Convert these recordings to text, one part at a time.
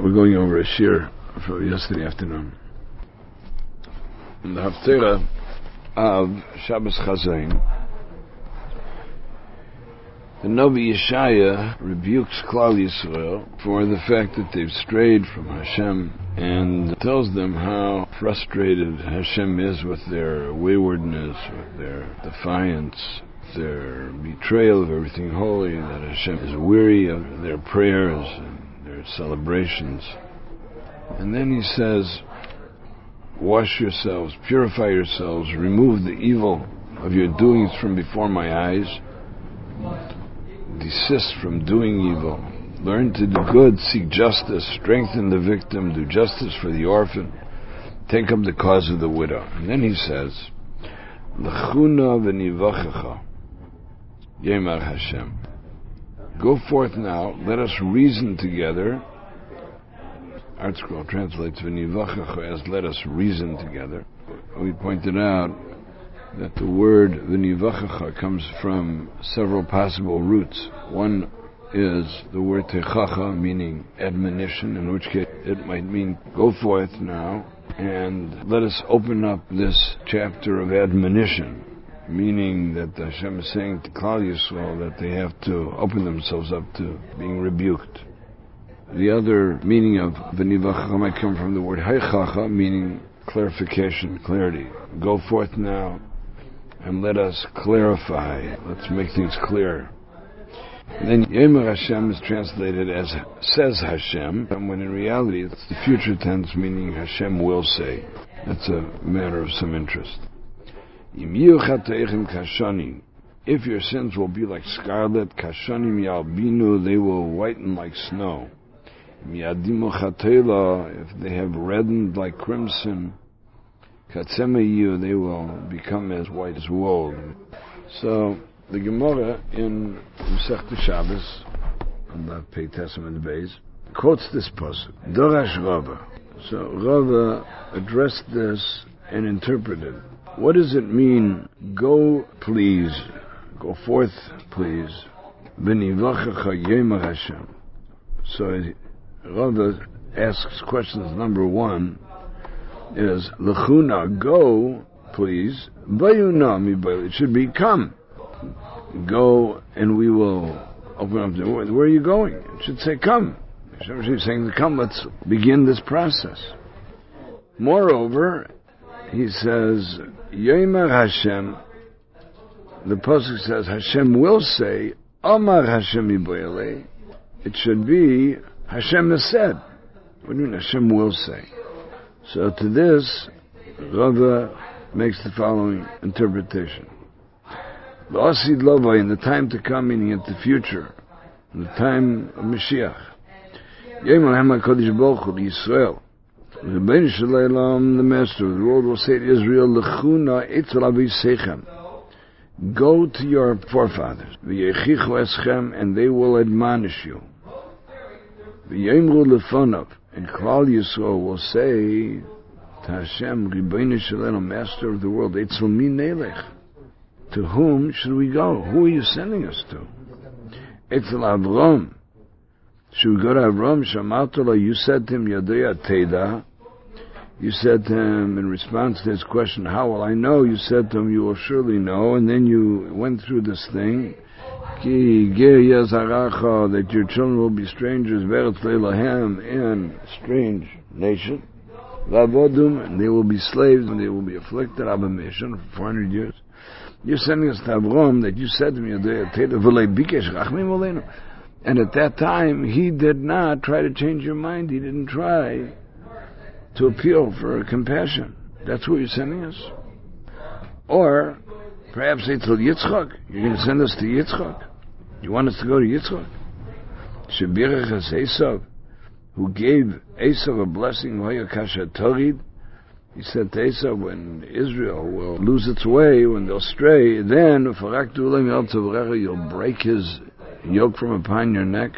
We're going over a shir from yesterday afternoon. In the Haftarah of Shabbos Chazain, the Navi Yeshaya rebukes Klal Yisrael for the fact that they've strayed from Hashem and tells them how frustrated Hashem is with their waywardness, with their defiance, their betrayal of everything holy, that Hashem is weary of their prayers and their celebrations. And then he says, wash yourselves, purify yourselves, remove the evil of your doings from before my eyes, desist from doing evil, learn to do good, seek justice, strengthen the victim, do justice for the orphan, take up the cause of the widow. And then he says, L'chuna v'nivachecha, Yemar Hashem. Go forth now, let us reason together. ArtScroll translates v'nivachecha as let us reason together. We pointed out that the word v'nivachecha comes from several possible roots. One is the word techacha, meaning admonition, in which case it might mean go forth now and let us open up this chapter of admonition, meaning that Hashem is saying to Klal Yisrael that they have to open themselves up to being rebuked. The other meaning of v'nivachecha might come from the word heichacha, meaning clarification, clarity. Go forth now and let us clarify. Let's make things clear. And then Yemer Hashem is translated as says Hashem, when in reality it's the future tense, meaning Hashem will say. That's a matter of some interest. If your sins will be like scarlet, kashanim yalbinu, they will whiten like snow. If they have reddened like crimson, katsemayu, they will become as white as wool. So the Gemara in Masechta Shabbos, on the Pei Testament base, quotes this pasuk, Dorash Rava. So Rava addressed this and interpreted. What does it mean? Go, please. Go forth, please. V'nivachecha Yemar Hashem. So Rava asks questions. Number one is L'chuna, go, please. Bayuna mi, it should be come. Go and we will open up the door. Where are you going? It should say come. Hashem should be saying come, let's begin this process. Moreover, he says, Yemar Hashem, the pasuk says Hashem will say, Amar Hashem iboyale. It should be Hashem has said. What do you mean Hashem will say? So to this, Rava makes the following interpretation. L'asid lova, in the time to come, meaning at the future, in the time of Mashiach. Yemar Hashem HaKadosh Baruch Hu Yisrael. The Ben Shalom, the Master of the world, will say to Israel, L'chuna etzel avisechem. Go to your forefathers, v'yechichu eschem, and they will admonish you. V'yemru lefonav, and Klal Yisrael will say to Hashem, Ribono Shel Olam, Master of the world, etzel mi nelech. To whom should we go? Who are you sending us to? Etzel Avram. Should we go to Avram? Shamatala, you said to him, Yadaya Teda. You said to him, in response to his question, how will I know? You said to him, you will surely know. And then you went through this thing. Ki ger yazaracha, that your children will be strangers, ve'eretz leilahem, in strange nation. V'avodum, and they will be slaves, and they will be afflicted, abameshon, for 400 years. You're sending us to Avram, that you said to me, Yadaya Teda, v'lei bikesh rachmim aleinu. And at that time, he did not try to change your mind. He didn't try to appeal for compassion. That's what you're sending us? Or, perhaps say to Yitzchak, you're going to send us to Yitzchak? You want us to go to Yitzchak? Shebirachas Esav, who gave Esav a blessing, he said to Esav, when Israel will lose its way, when they'll stray, then, you'll break his yoke from upon your neck.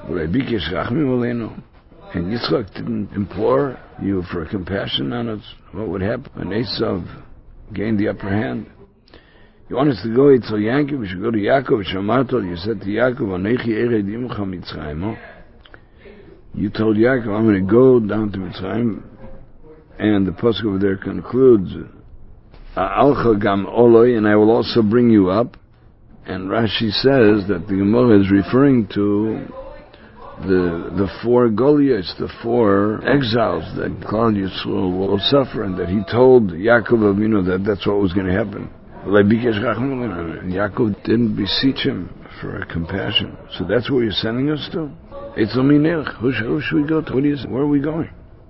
And Yitzchak didn't implore you for compassion on us. What would happen when Esav gained the upper hand? You want us to go to Yaakov? We should go to Yaakov. You said to Yaakov, Anechi ered imcha Mitzrayim. You told Yaakov, I'm going to go down to Mitzrayim, and the pasuk over there concludes, Alcha gam oloi, and I will also bring you up. And Rashi says that the Gemara is referring to the four Goliaths, the four exiles that Klal Yisrael will suffer, and that he told Yaakov Avinu that that's what was going to happen. And Yaakov didn't beseech him for compassion. So that's where you're sending us to? Who should we go to? Where are we going?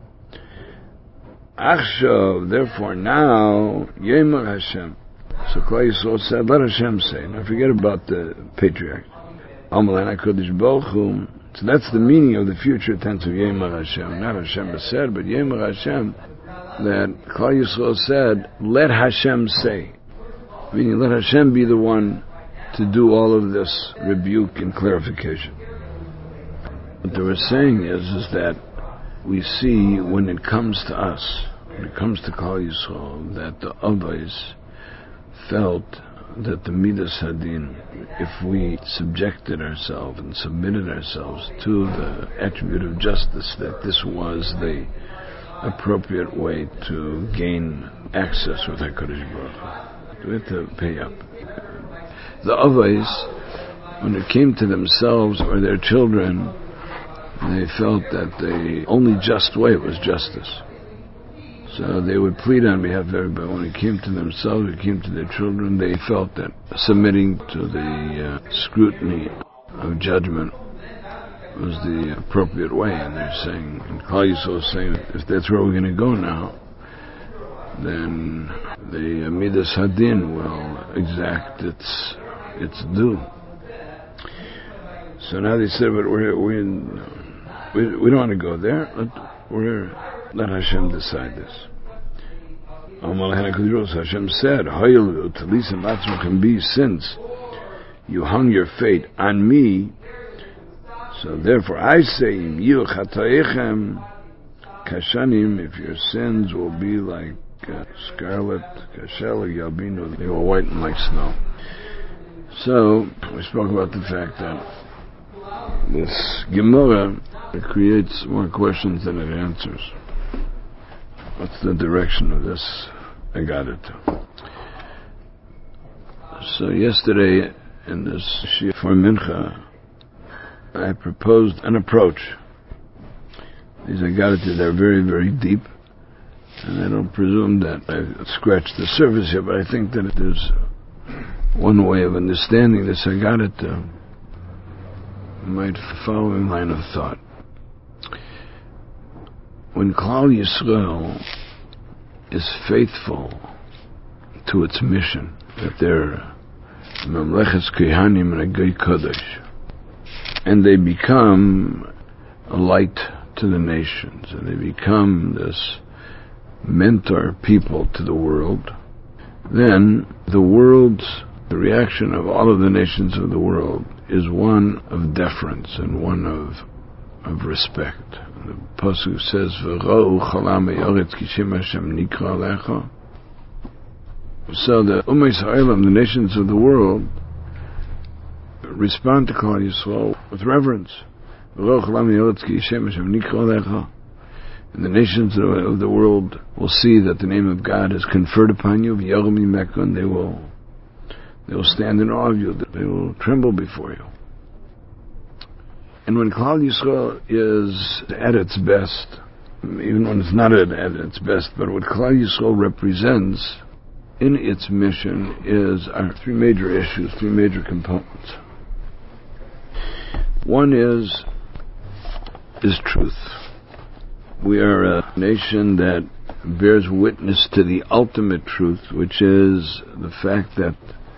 Achshav, therefore now, Yemer Hashem. So Klal Yisrael said, let Hashem say. Now forget about the patriarch. Amalei HaKadosh Baruch Hu. So that's the meaning of the future tense of Yemer Hashem. Not Hashem said, but Yemer Hashem. That Klal Yisrael said, let Hashem say. Meaning, let Hashem be the one to do all of this rebuke and clarification. What they were saying is that we see when it comes to us, when it comes to Klal Yisrael, that the Avos felt that the Midas Hadin, if we subjected ourselves and submitted ourselves to the attribute of justice, that this was the appropriate way to gain access with HaKadosh Baruch Hu. We had to pay up. The Avos, when it came to themselves or their children, they felt that the only just way was justice. So they would plead on behalf of everybody. When it came to themselves, it came to their children, they felt that submitting to the scrutiny of judgment was the appropriate way. And they're saying, and Klal Yisrael is saying, if that's where we're going to go now, then the Midas Hadin will exact its due. So now they said, but we don't want to go there. Let Hashem decide this. Hashem said, since you hung your fate on me, so therefore I say, if your sins will be like scarlet, they will whiten like snow. So we spoke about the fact that this Gemara creates more questions than it answers. What's the direction of this Agadah? So yesterday in this Shia for Mincha, I proposed an approach. These Agadah, they're very, very deep, and I don't presume that I've scratched the surface here, but I think that there's one way of understanding this Agadah might follow in line of thought. When Klal Yisrael is faithful to its mission, that they're Mamleches Kehanim and a Gei Kodesh, and they become a light to the nations, and they become this mentor people to the world, then the reaction of all of the nations of the world is one of deference and one of respect. The pasuk says, "V'ra'u chalam ha'aretz kishem Hashem nikra alecha." So the Ummah Yisraelim, the nations of the world, respond to Klal Yisrael with reverence. V'ra'u chalam ha'aretz kishem Hashem nikra alecha. And the nations of the world will see that the name of God is conferred upon you. V'yagam yimeka, and they will stand in awe of you. They will tremble before you. And when Klal Yisrael is at its best, even when it's not at its best, but what Klal Yisrael represents in its mission are three major issues, three major components. One is truth. We are a nation that bears witness to the ultimate truth, which is the fact that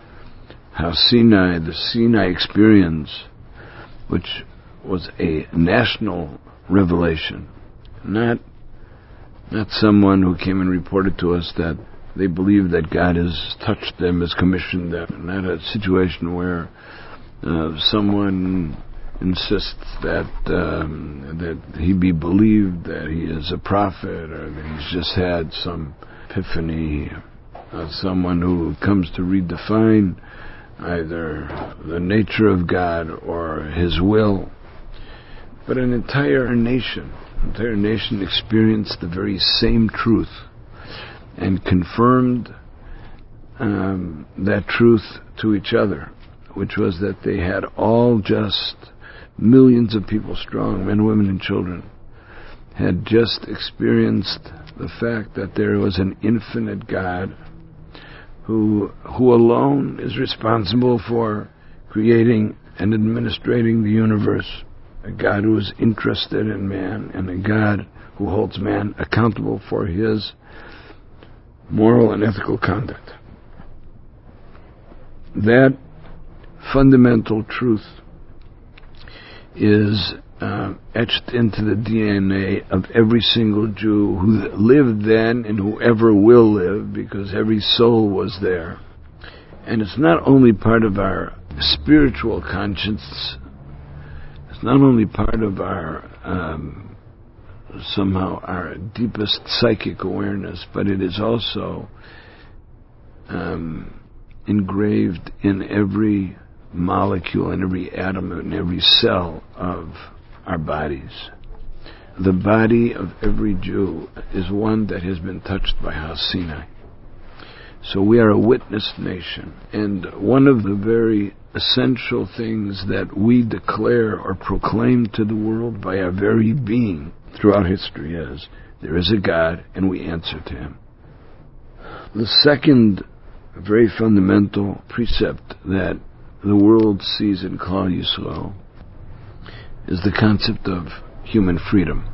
the Sinai experience, which was a national revelation, not someone who came and reported to us that they believe that God has touched them, has commissioned them, not a situation where someone insists that he be believed, that he is a prophet, or that he's just had some epiphany, someone who comes to redefine either the nature of God or his will. but an entire nation experienced the very same truth and confirmed that truth to each other, which was that they had all just millions of people strong, men, women, and children, had just experienced the fact that there was an infinite God who alone is responsible for creating and administrating the universe, a God who is interested in man, and a God who holds man accountable for his moral and ethical conduct. That fundamental truth is etched into the DNA of every single Jew who lived then and whoever will live, because every soul was there. And it's not only part of our spiritual conscience, it's not only part of our somehow our deepest psychic awareness, but it is also engraved in every molecule, in every atom, in every cell of our bodies. The body of every Jew is one that has been touched by Har Sinai. So we are a witness nation, and one of the very essential things that we declare or proclaim to the world by our very being throughout history is, there is a God and we answer to Him. The second very fundamental precept that the world sees in Klal Yisrael is the concept of human freedom.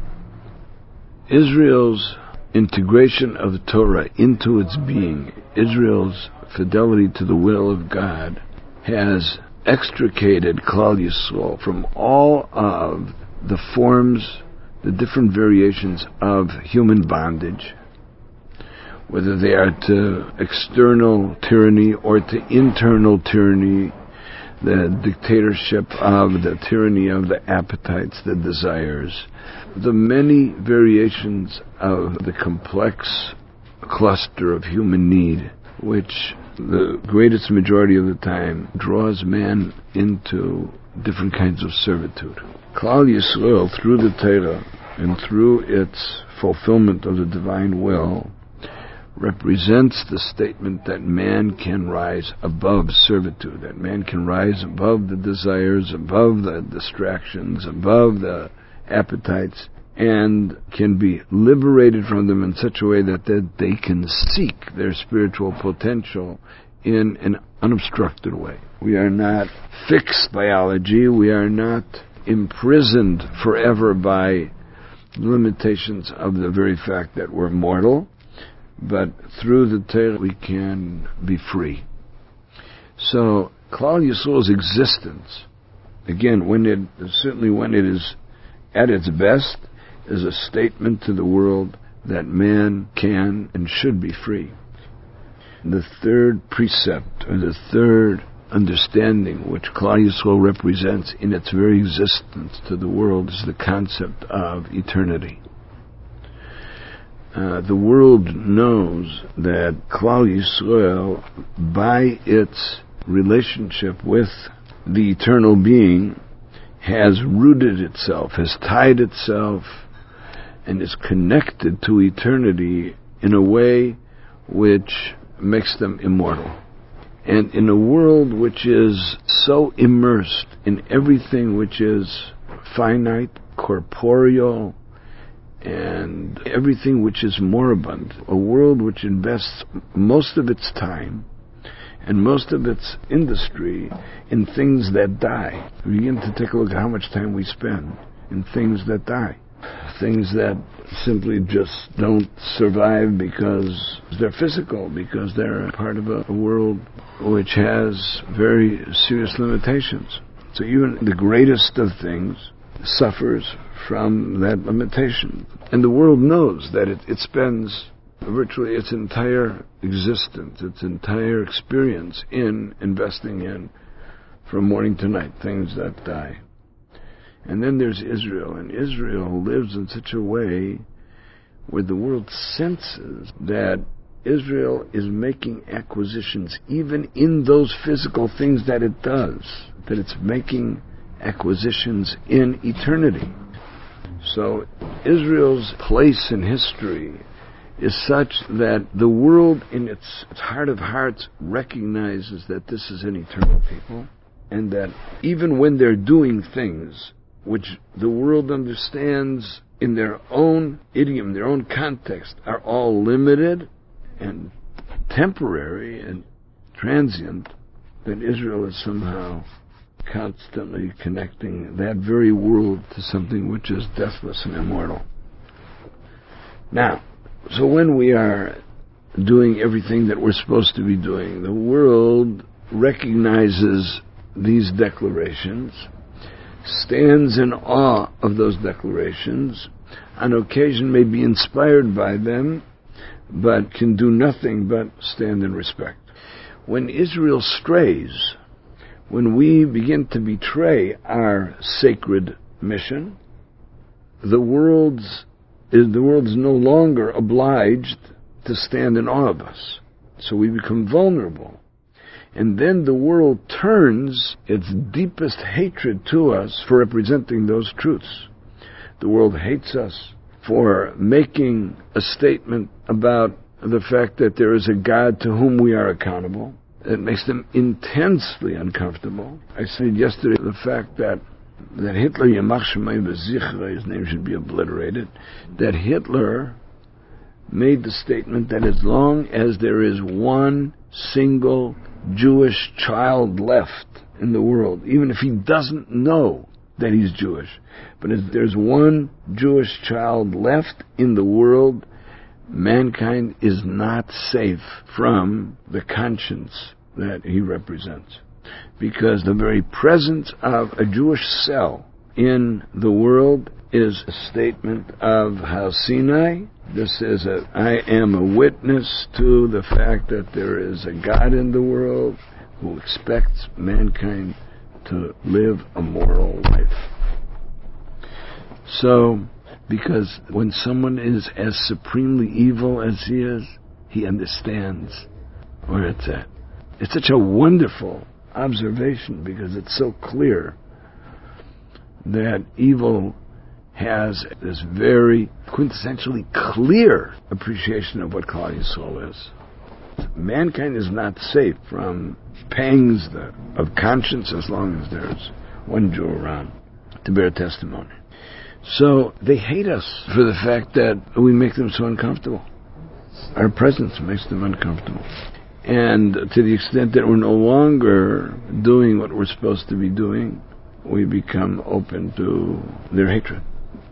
Israel's integration of the Torah into its being, Israel's fidelity to the will of God, has extricated Klal Yisrael from all of the forms, the different variations of human bondage, whether they are to external tyranny or to internal tyranny, the dictatorship of, the tyranny of the appetites, the desires, the many variations of the complex cluster of human need, which the greatest majority of the time draws man into different kinds of servitude. Klal Yisrael, through the Torah and through its fulfillment of the divine will, represents the statement that man can rise above servitude, that man can rise above the desires, above the distractions, above the appetites, and can be liberated from them in such a way that they can seek their spiritual potential in an unobstructed way. We are not fixed biology, we are not imprisoned forever by limitations of the very fact that we're mortal, but through the Torah we can be free. So Klal Yisrael's existence, again, when it is at its best, is a statement to the world that man can and should be free. The third precept, or the third understanding which Klal Yisrael represents in its very existence to the world, is the concept of eternity. The world knows that Klal Yisrael, by its relationship with the eternal being, has rooted itself, has tied itself, and is connected to eternity in a way which makes them immortal. And in a world which is so immersed in everything which is finite, corporeal, and everything which is moribund, a world which invests most of its time and most of its industry in things that die. We begin to take a look at how much time we spend in things that die, things that simply just don't survive because they're physical, because they're part of a world which has very serious limitations. So even the greatest of things suffers from that limitation. And the world knows that it spends virtually its entire existence, its entire experience in investing in, from morning to night, things that die. And then there's Israel, and Israel lives in such a way where the world senses that Israel is making acquisitions even in those physical things that it does, that it's making acquisitions in eternity. So Israel's place in history is such that the world in its heart of hearts recognizes that this is an eternal people, and that even when they're doing things which the world understands in their own idiom, their own context, are all limited and temporary and transient, that Israel is somehow constantly connecting that very world to something which is deathless and immortal. Now, so when we are doing everything that we're supposed to be doing, the world recognizes these declarations, stands in awe of those declarations, on occasion may be inspired by them, but can do nothing but stand in respect. When Israel strays, when we begin to betray our sacred mission, the world's no longer obliged to stand in awe of us. So we become vulnerable. And then the world turns its deepest hatred to us for representing those truths. The world hates us for making a statement about the fact that there is a God to whom we are accountable. It makes them intensely uncomfortable. I said yesterday the fact that Hitler, Yamach Shemayim V'Zichra, his name should be obliterated, that Hitler made the statement that as long as there is one single Jewish child left in the world, even if he doesn't know that he's Jewish, but if there's one Jewish child left in the world, mankind is not safe from the conscience that he represents. Because the very presence of a Jewish cell in the world is a statement of Har Sinai. This is I am a witness to the fact that there is a God in the world who expects mankind to live a moral life. So, because when someone is as supremely evil as he is, he understands where it's at. It's such a wonderful observation because it's so clear that evil has this very quintessentially clear appreciation of what Klal Yisrael is. Mankind is not safe from pangs of conscience as long as there's one Jew around to bear testimony. So they hate us for the fact that we make them so uncomfortable. Our presence makes them uncomfortable. And to the extent that we're no longer doing what we're supposed to be doing, we become open to their hatred.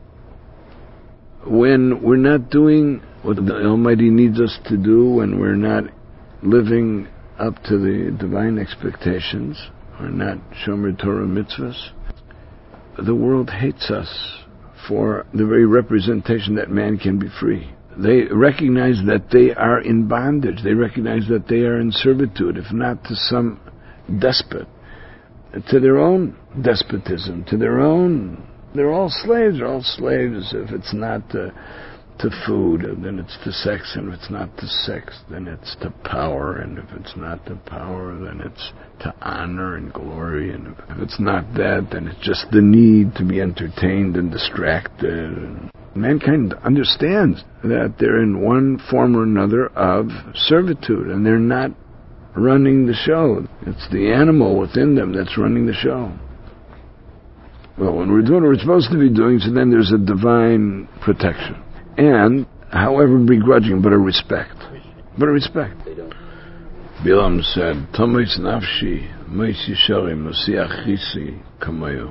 When we're not doing what the Almighty needs us to do, when we're not living up to the divine expectations, we're not Shomer Torah mitzvahs, the world hates us for the very representation that man can be free. They recognize that they are in bondage. They recognize that they are in servitude, if not to some despot, to their own despotism, to their own. They're all slaves. They're all slaves. If it's not to food, then it's to sex. And if it's not to sex, then it's to power. And if it's not to power, then it's to honor and glory. And if it's not that, then it's just the need to be entertained and distracted. Mankind understands that they're in one form or another of servitude, and they're not running the show. It's the animal within them that's running the show. Well, when we're doing what we're supposed to be doing, so then there's a divine protection. And, however begrudging, but a respect. But a respect. Bilam said, Tomis nafshi, moisi shari, mosiachisi kamayu.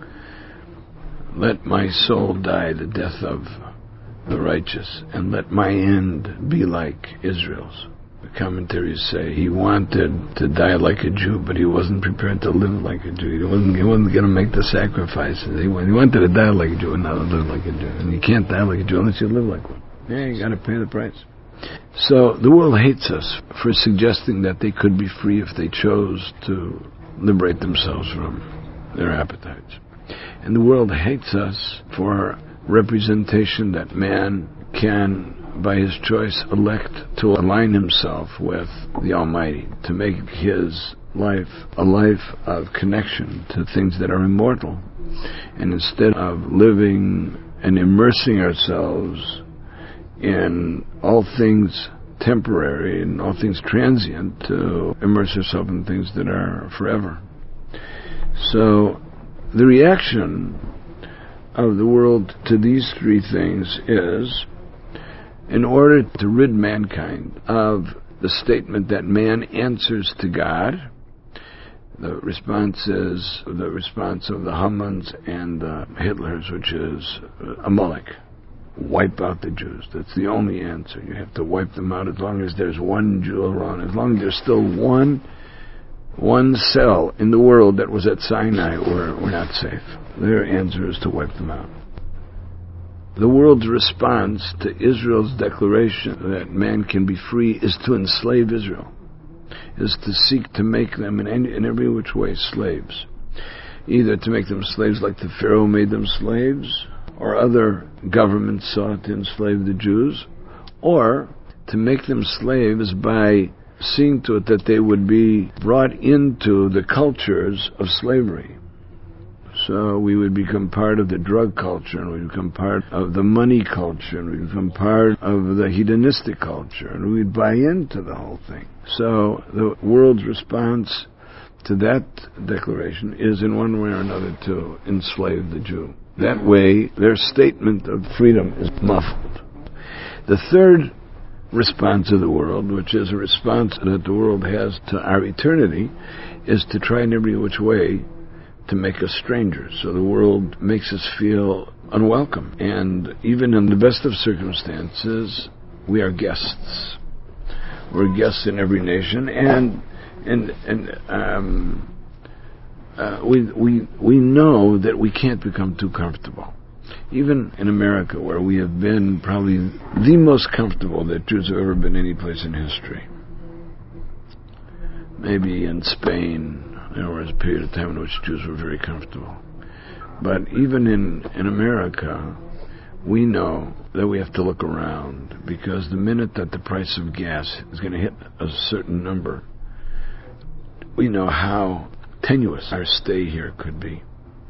Let my soul die the death of the righteous, and let my end be like Israel's. The commentaries say he wanted to die like a Jew, but he wasn't prepared to live like a Jew. He wasn't going to make the sacrifices. He wanted to die like a Jew and not live like a Jew. And you can't die like a Jew unless you live like one. Yeah, you got to pay the price. So the world hates us for suggesting that they could be free if they chose to liberate themselves from their appetites. And the world hates us for representation that man can, by his choice, elect to align himself with the Almighty, to make his life, a life of connection to things that are immortal. And instead of living and immersing ourselves in all things temporary and all things transient, to immerse ourselves in things that are forever. So the reaction of the world to these three things is, in order to rid mankind of the statement that man answers to God, the response is the response of the Hamans and the Hitlers, which is Amalek. Wipe out the Jews. That's the only answer. You have to wipe them out. As long as there's one Jew around, as long as there's still one cell in the world that was at Sinai, we're not safe. Their answer is to wipe them out. The world's response to Israel's declaration that man can be free is to enslave Israel, is to seek to make them in every which way slaves. Either to make them slaves like the Pharaoh made them slaves, or other governments sought to enslave the Jews, or to make them slaves by seeing to it that they would be brought into the cultures of slavery. So we would become part of the drug culture, and we would become part of the money culture, and we would become part of the hedonistic culture, and we'd buy into the whole thing. So the world's response to that declaration is, in one way or another, to enslave the Jew. That way, their statement of freedom is muffled. The third response of the world, which is a response that the world has to our eternity, is to try in every which way to make us strangers. So the world makes us feel unwelcome. And even in the best of circumstances, we are guests. We're guests in every nation, and we know that we can't become too comfortable. Even in America, where we have been probably the most comfortable that Jews have ever been any place in history. Maybe in Spain, there was a period of time in which Jews were very comfortable. But even in America, we know that we have to look around, because the minute that the price of gas is going to hit a certain number, we know how tenuous our stay here could be.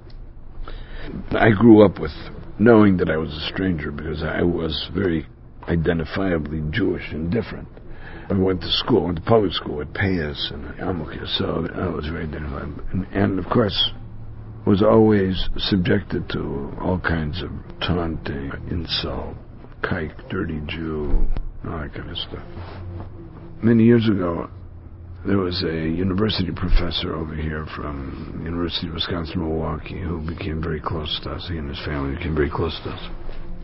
I grew up with knowing that I was a stranger, because I was very identifiably Jewish and different. I went to public school at Payas and Amukir, so I was very identifiable. And of course, was always subjected to all kinds of taunting, insult, kike, dirty Jew, all that kind of stuff. Many years ago, there was a university professor over here from the University of Wisconsin-Milwaukee who became very close to us. He and his family became very close to us.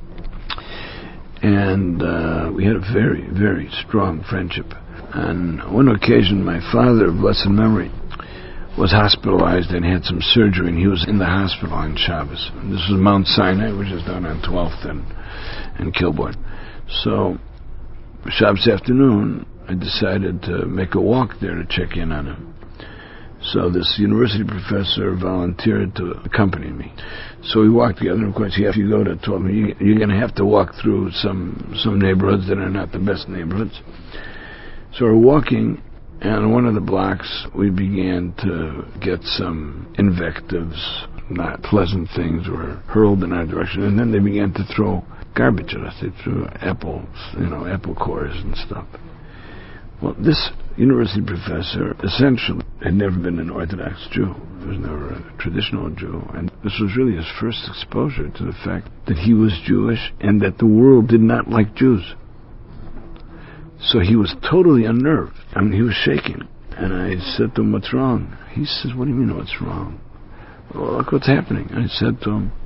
And we had a very, very strong friendship. On one occasion, my father, of blessed memory, was hospitalized and had some surgery, and he was in the hospital on Shabbos. And this was Mount Sinai, which is down on 12th and Kilbourne. So, Shabbos afternoon, I decided to make a walk there to check in on him. So this university professor volunteered to accompany me. So we walked together, and of course, told me, you're going to have to walk through some neighborhoods that are not the best neighborhoods. So we're walking, and on one of the blocks, we began to get some invectives, not pleasant things, were hurled in our direction, and then they began to throw garbage at us. They threw apple cores and stuff. Well, this university professor essentially had never been an Orthodox Jew. He was never a traditional Jew. And this was really his first exposure to the fact that he was Jewish and that the world did not like Jews. So he was totally unnerved. I mean, he was shaking. And I said to him, what's wrong? He says, what do you mean what's wrong? Well, look what's happening. I said to him,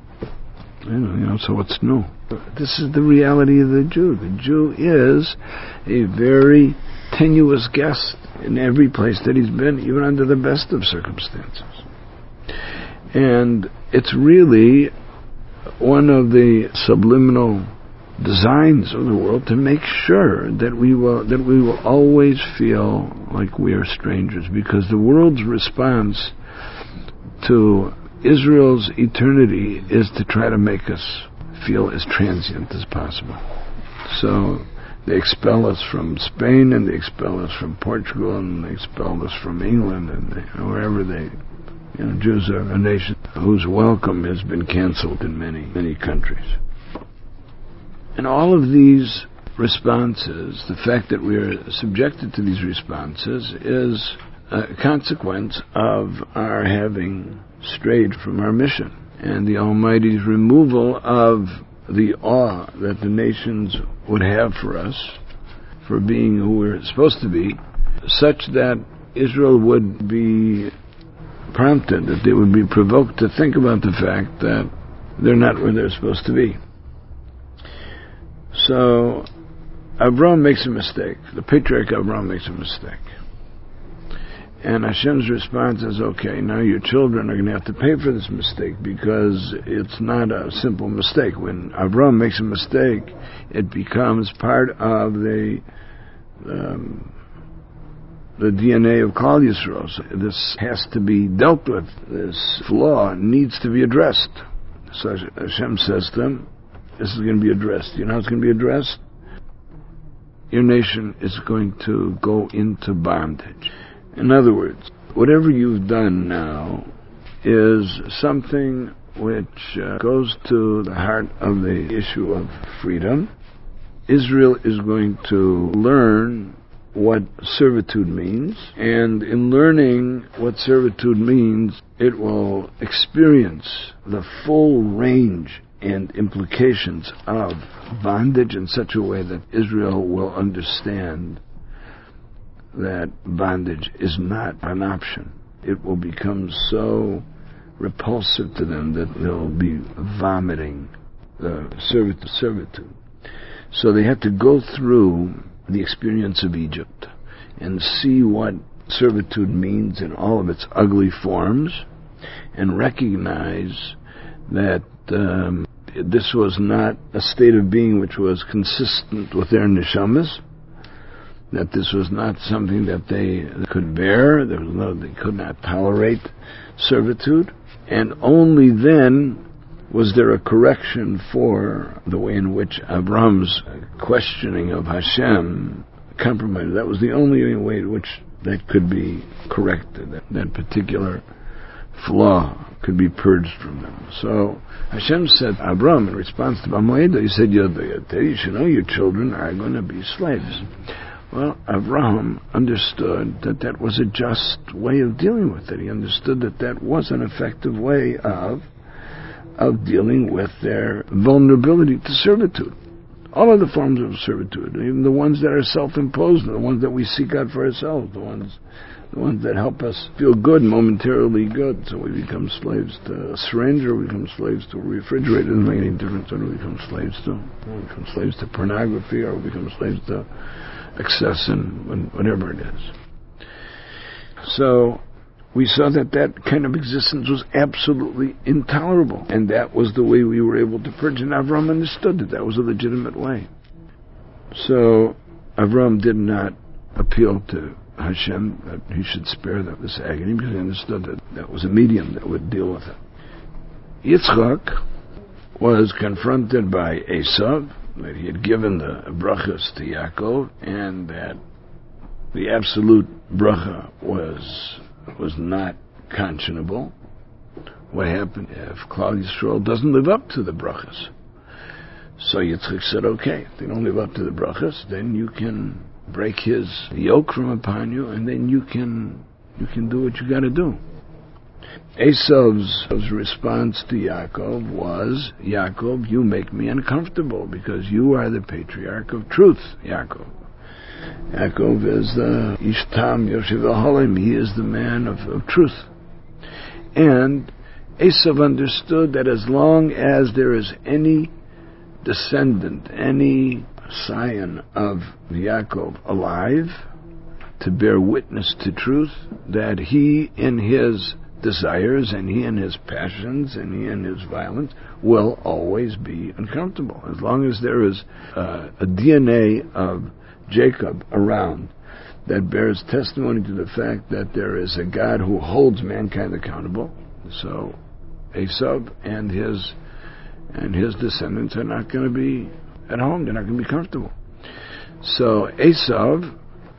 so what's new? This is the reality of the Jew. The Jew is a very tenuous guest in every place that he's been, even under the best of circumstances. And it's really one of the subliminal designs of the world to make sure that we will always feel like we are strangers, because the world's response to Israel's eternity is to try to make us feel as transient as possible. So They expel us from Spain, and they expel us from Portugal, and they expel us from England, and wherever they... Jews are a nation whose welcome has been canceled in many, many countries. And all of these responses, the fact that we are subjected to these responses, is a consequence of our having strayed from our mission, and the Almighty's removal of the awe that the nations would have for us, for being who we're supposed to be, such that Israel would be prompted, that they would be provoked to think about the fact that they're not where they're supposed to be. So Avram makes a mistake. The patriarch Avram makes a mistake. And Hashem's response is, okay, now your children are going to have to pay for this mistake, because it's not a simple mistake. When Avram makes a mistake, it becomes part of the DNA of Klal Yisrael. So this has to be dealt with. This flaw needs to be addressed. So Hashem says to them, this is going to be addressed. You know how it's going to be addressed? Your nation is going to go into bondage. In other words, whatever you've done now is something which goes to the heart of the issue of freedom. Israel is going to learn what servitude means, and in learning what servitude means, it will experience the full range and implications of bondage in such a way that Israel will understand that bondage is not an option. It will become so repulsive to them that they'll be vomiting the servitude. So they have to go through the experience of Egypt and see what servitude means in all of its ugly forms, and recognize that this was not a state of being which was consistent with their neshamas, that this was not something that they could bear, they could not tolerate servitude, and only then was there a correction for the way in which Avram's questioning of Hashem compromised. That was the only way in which that could be corrected, that particular flaw could be purged from them. So Hashem said, Avram, in response to Bamoeda, he said, you should know your children are going to be slaves. Well, Avram understood that that was a just way of dealing with it. He understood that that was an effective way of dealing with their vulnerability to servitude. All of the forms of servitude, even the ones that are self-imposed, the ones that we seek out for ourselves, the ones that help us feel good, momentarily good, so we become slaves to a syringe, or we become slaves to a refrigerator. It doesn't make any difference what we become slaves to. We become slaves to pornography, or we become slaves to excess and whatever it is. So we saw that kind of existence was absolutely intolerable, and that was the way we were able to purge. And Avram understood that was a legitimate way. So Avram did not appeal to Hashem that he should spare them this agony, because he understood that that was a medium that would deal with it. Yitzchak was confronted by Esav, that he had given the brachas to Yaakov, and that the absolute bracha was not conscionable. What happened if Klal Yisrael doesn't live up to the brachas? So Yitzchak said, okay, if they don't live up to the brachas, then you can break his yoke from upon you, and then you can do what you got to do. Esav's response to Yaakov was, Yaakov, you make me uncomfortable, because you are the patriarch of truth, Yaakov. Yaakov is the Ishtam Yoshev Halim. He is the man of truth. And Esav understood that as long as there is any descendant, any scion of Yaakov alive to bear witness to truth, that he in his desires and he in his passions and he in his violence will always be uncomfortable. As long as there is a DNA of Jacob around that bears testimony to the fact that there is a God who holds mankind accountable, so Esav and his descendants are not going to be at home. They're not going to be comfortable. So Esav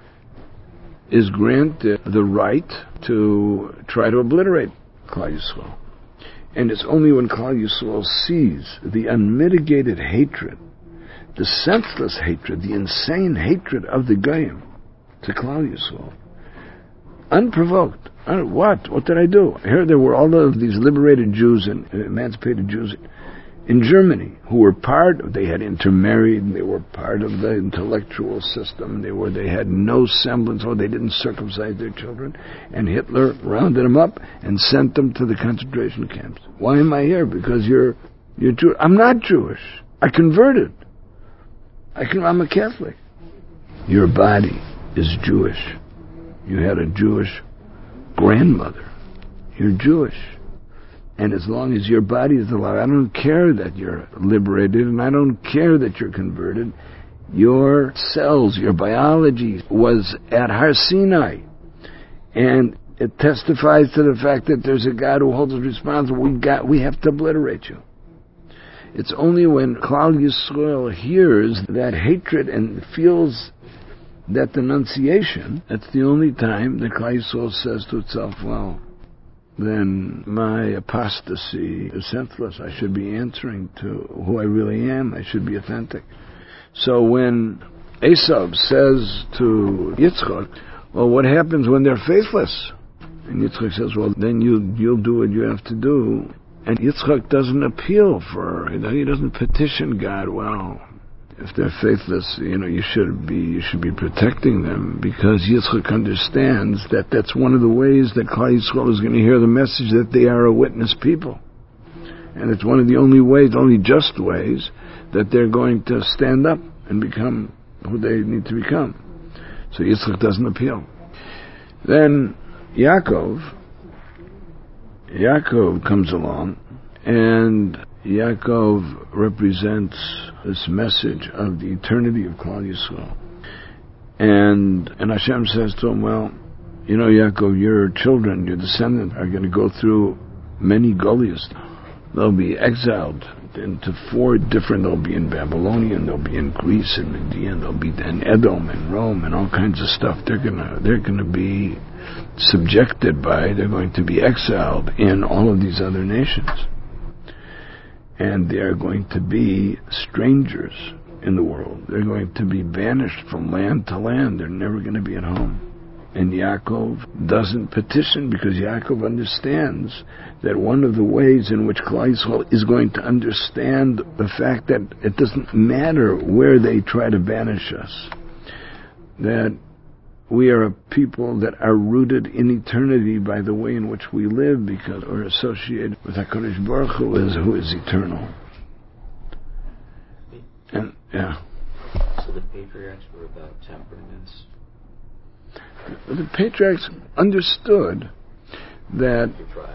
is granted the right to try to obliterate Klal Yisrael. And it's only when Klal Yisrael sees the unmitigated hatred, the senseless hatred, the insane hatred of the Goyim to Klal Yisrael, unprovoked. What did I do? Here there were all of these liberated Jews and emancipated Jews in Germany who were they had intermarried, they were part of the intellectual system, they had no semblance, they didn't circumcise their children, and Hitler rounded them up and sent them to the concentration camps. Why am I here? Because you're Jewish. I'm not Jewish. I converted. I'm a Catholic. Your body is Jewish. You had a Jewish grandmother. You're Jewish. And as long as your body is alive, I don't care that you're liberated, and I don't care that you're converted. Your cells, your biology was at Har Sinai. And it testifies to the fact that there's a God who holds us responsible. We have to obliterate you. It's only when Klal Yisrael hears that hatred and feels that denunciation, that's the only time that Klal Yisrael says to itself, well, then my apostasy is senseless. I should be answering to who I really am. I should be authentic. So when Esav says to Yitzchak, well, what happens when they're faithless? And Yitzchak says, well, then you'll do what you have to do. And Yitzchak doesn't appeal he doesn't petition God, well, if they're faithless, you should be protecting them, because Yitzchak understands that that's one of the ways that Klal Yisrael is going to hear the message that they are a witness people. And it's one of the only just ways that they're going to stand up and become who they need to become. So Yitzchak doesn't appeal. Then Yaakov comes along, and Yaakov represents this message of the eternity of Klal Yisrael. And Hashem says to him, well, Yaakov, your children, your descendants are going to go through many goliaths. They'll be exiled into they'll be in Babylonia, and they'll be in Greece and Media, and they'll be in Edom and Rome and all kinds of stuff. They're gonna be subjected they're going to be exiled in all of these other nations. And they are going to be strangers in the world. They're going to be banished from land to land. They're never going to be at home. And Yaakov doesn't petition, because Yaakov understands that one of the ways in which Klal Yisrael is going to understand the fact that it doesn't matter where they try to banish us, that we are a people that are rooted in eternity by the way in which we live, because we're associated with HaKadosh Baruch Hu, who is eternal. And So the patriarchs were about temperaments. The patriarchs understood that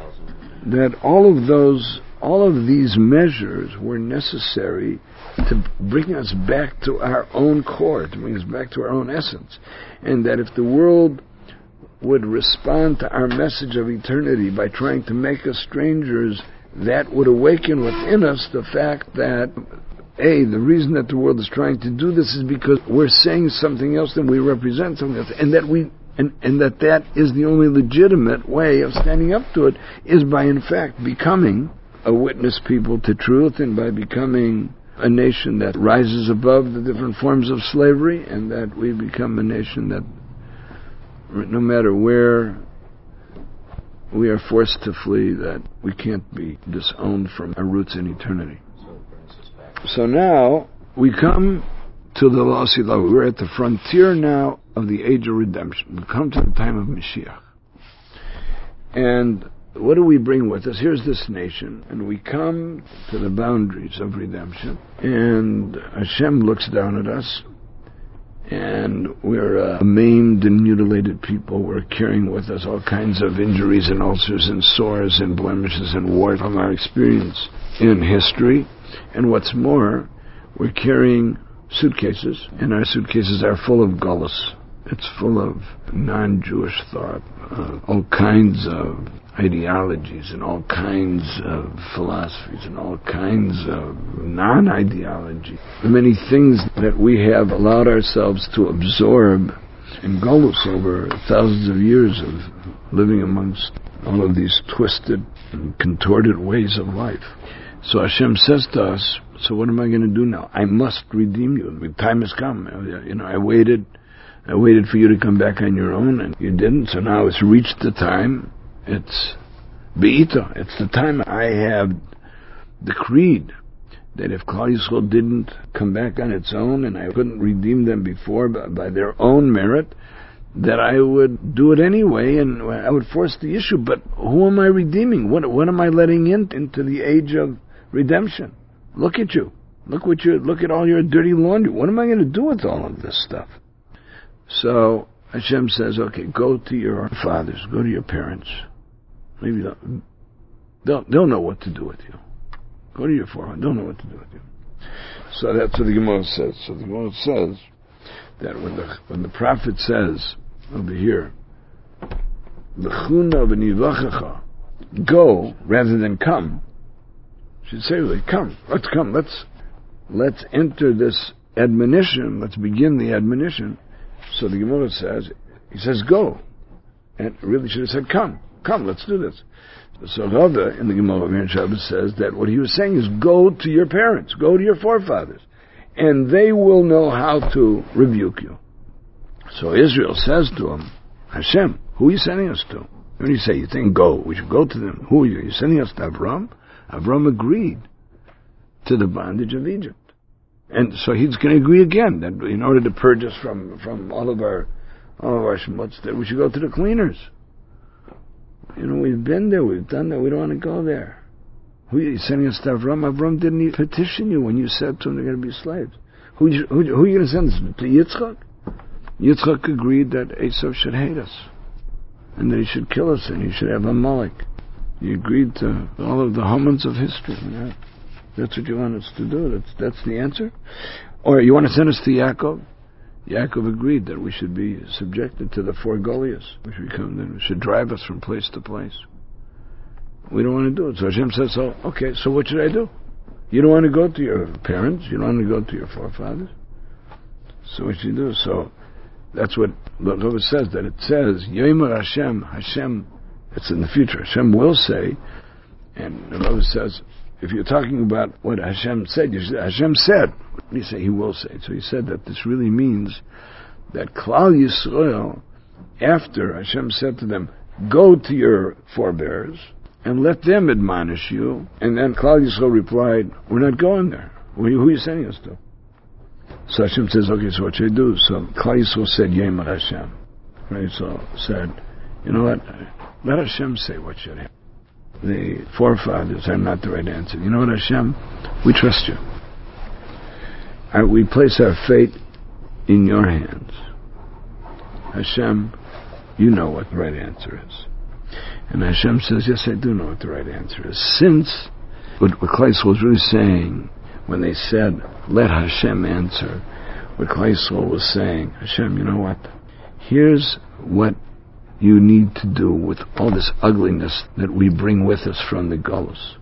all of these measures were necessary to bring us back to our own core, to bring us back to our own essence, and that if the world would respond to our message of eternity by trying to make us strangers, that would awaken within us the fact that the reason that the world is trying to do this is because we're saying something else and we represent something else, and that is the only legitimate way of standing up to it, is by in fact becoming a witness people to truth, and by becoming a nation that rises above the different forms of slavery, and that we become a nation that no matter where we are forced to flee, that we can't be disowned from our roots in eternity. So now we come to the Losi Law. We're at the frontier now of the age of redemption. We come to the time of Mashiach. And what do we bring with us? Here's this nation, and we come to the boundaries of redemption, and Hashem looks down at us, and we're a maimed and mutilated people. We're carrying with us all kinds of injuries and ulcers and sores and blemishes and warts from our experience in history. And what's more, we're carrying suitcases, and our suitcases are full of gullus. It's full of non-Jewish thought, all kinds of ideologies and all kinds of philosophies and all kinds of non-ideology. The many things that we have allowed ourselves to absorb in Golus over thousands of years of living amongst all of these twisted and contorted ways of life. So Hashem says to us, so what am I going to do now? I must redeem you. The time has come. I waited for you to come back on your own, and you didn't. So now it's reached the time. It's Be'ita. It's the time I have decreed that if Klal Yisrael didn't come back on its own, and I couldn't redeem them before by their own merit, that I would do it anyway, and I would force the issue. But who am I redeeming? What am I letting into the age of redemption? Look at you. Look at all your dirty laundry. What am I going to do with all of this stuff? So Hashem says, okay, go to your fathers, go to your parents. Maybe they'll know what to do with you. Go to your forefathers, they'll know what to do with you. So that's what the Gemara says. So the Gemara says that when the prophet says over here, L'chuna v'nivachacha, go rather than come, should say really, come. Let's enter this admonition. Let's begin the admonition. So the Gemara says, he says go, and really should have said come, let's do this. So Rava in the Gemara of Aaron Shabbos says that what he was saying is go to your parents, go to your forefathers, and they will know how to rebuke you. So Israel says to him, Hashem, who are you sending us to? When you say, you think go, we should go to them. Who are you? You're sending us to Avram? Avram agreed to the bondage of Egypt. And so he's going to agree again that in order to purge us from all of our shmuts, that we should go to the cleaners. We've been there, we've done that, we don't want to go there. Who are you sending us to Avram? Avram didn't even petition you when you said to him they're going to be slaves. Who are you going to send us to? Yitzchak? Yitzchak agreed that Esav should hate us, and that he should kill us, and he should have Amalek. He agreed to all of the Hamans of history. Yeah. That's what you want us to do. That's the answer. Or you want to send us to Yaakov? Yaakov agreed that we should be subjected to the four Goliaths, which should drive us from place to place. We don't want to do it. So Hashem says, okay, so what should I do? You don't want to go to your parents. You don't want to go to your forefathers. So what should you do? So that's what the Torah says, that it says, Yomer Hashem, it's in the future. Hashem will say, and the Torah says, if you're talking about what Hashem said, you say, Hashem said. You say, He will say. So He said that this really means that Klal Yisrael, after Hashem said to them, go to your forebears and let them admonish you, and then Klal Yisrael replied, we're not going there. Who are you sending us to? So Hashem says, okay, so what should I do? So Klal Yisrael said, Yemer Hashem. Klal Yisrael said, you know what? Let Hashem say what should happen. The forefathers are not the right answer. You know what, Hashem? We trust you. We place our fate in your hands. Hashem, you know what the right answer is. And Hashem says, yes, I do know what the right answer is. Since what Klal Yisrael was really saying when they said, let Hashem answer, what Klal Yisrael was saying, Hashem, you know what? Here's what you need to do with all this ugliness that we bring with us from the Golus.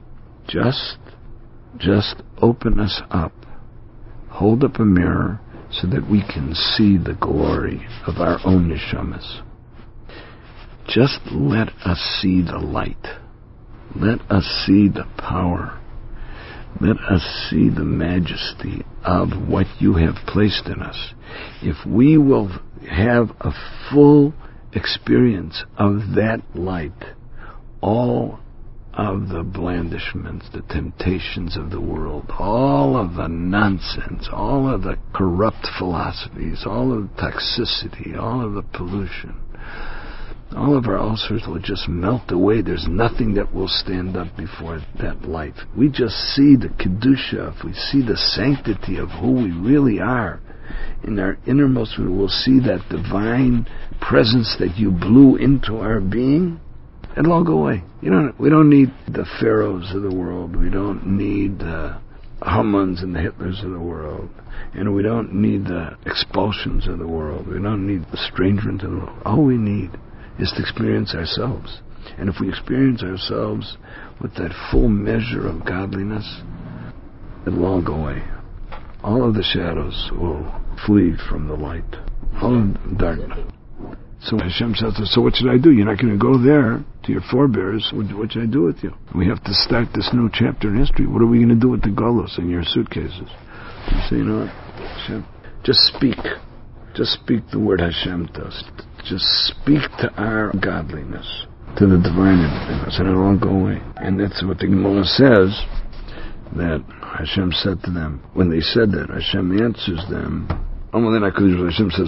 Just open us up. Hold up a mirror so that we can see the glory of our own neshamas. Just let us see the light. Let us see the power. Let us see the majesty of what you have placed in us. If we will have a full experience of that light, all of the blandishments, the temptations of the world, all of the nonsense, all of the corrupt philosophies, all of the toxicity, all of the pollution, all of our ulcers will just melt away. There's nothing that will stand up before that light. We just see the Kedusha, if we see the sanctity of who we really are, in our innermost, we will see that divine presence that you blew into our being. It'll all go away. We don't need the pharaohs of the world. We don't need the Hamans and the Hitlers of the world. And we don't need the expulsions of the world. We don't need the stranger into the world. All we need is to experience ourselves. And if we experience ourselves with that full measure of godliness, it'll all go away. All of the shadows will flee from the light. All of the darkness. So Hashem says, so what should I do? You're not going to go there to your forebears. What should I do with you? We have to start this new chapter in history. What are we going to do with the galus in your suitcases? You say, you know what, Hashem, just speak. Just speak the word Hashem to us. Just speak to our godliness, to the divine in us, and it'll all go away. And that's what the Gemara says, that Hashem said to them. When they said that, Hashem answers them. Hashem says,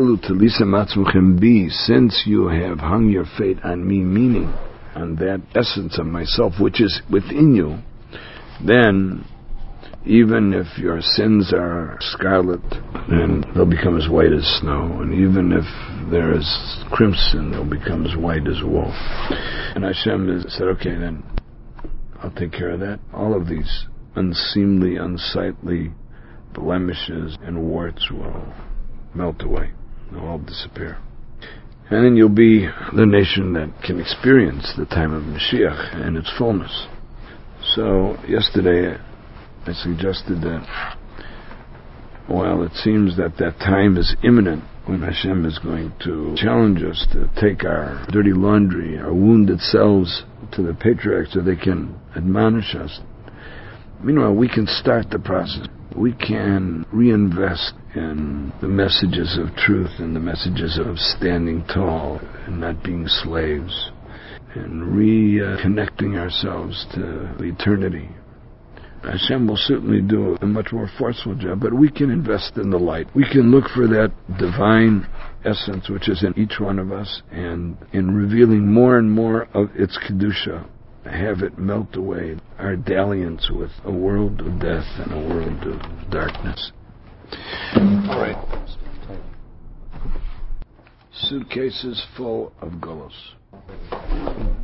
since you have hung your fate on me, meaning on that essence of myself which is within you, then even if your sins are scarlet, then they'll become as white as snow. And even if there is crimson, they'll become as white as wool. And Hashem said, okay, then I'll take care of that. All of these unseemly, unsightly blemishes and warts will melt away. They'll all disappear. And then you'll be the nation that can experience the time of Mashiach in its fullness. So yesterday I suggested that while it seems that time is imminent when Hashem is going to challenge us to take our dirty laundry, our wounded selves to the patriarchs so they can admonish us, meanwhile we can start the process. We can reinvest in the messages of truth and the messages of standing tall and not being slaves, and reconnecting ourselves to eternity. Hashem will certainly do a much more forceful job, but we can invest in the light. We can look for that divine essence which is in each one of us, and in revealing more and more of its Kedusha, have it melt away our dalliance with a world of death and a world of darkness. All right. Suitcases full of gullus.